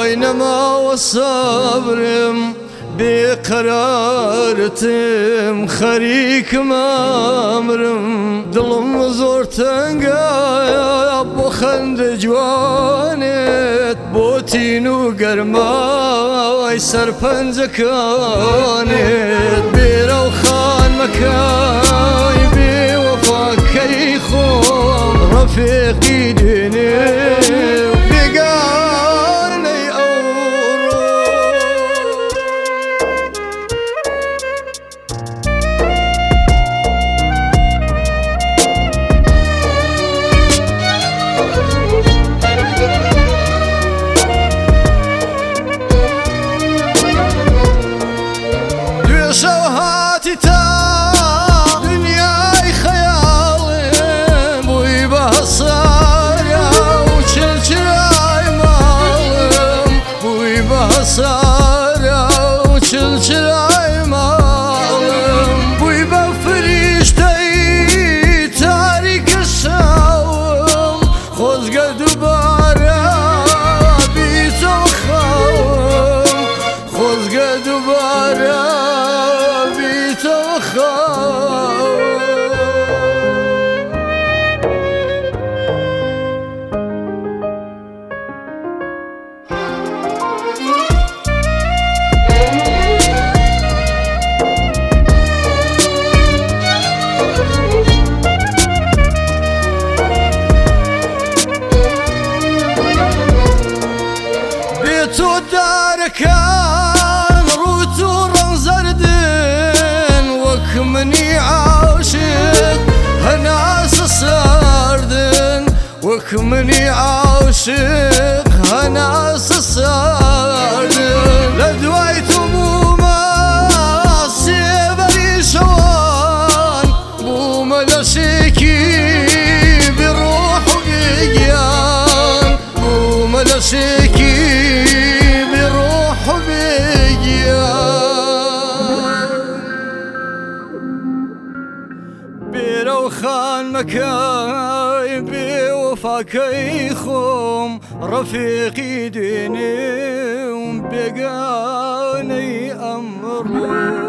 بينما والصبرم بقرارتم خريك مامرم دلم زور تنقايا بو خند جوانت بوتين وقرماي سرپنج كانت بيرو خان مكاي بي وفا كيخوم رفيقي ديني شوهاتي تا دنياي خيالي بوي بهصايا وشلشلاي مالم بوي بهصايا وشلشلاي مالم بوي بفريشتي تاريك الشاوم خزق دبارا بيتو خاوم خزق دبارا بيتو داركان روتو رنزردن وكمني عاشق هناس ساردن وكمني عاشق هناس ساردن لدوايتو بوما سيبري شوان بوما لشيكي بروح وبيجيان بوما لشيكي بروح وبيجيان بيرو خان مكاي بي وفاكي خوم رفيقي ديني وبيقاني أمرو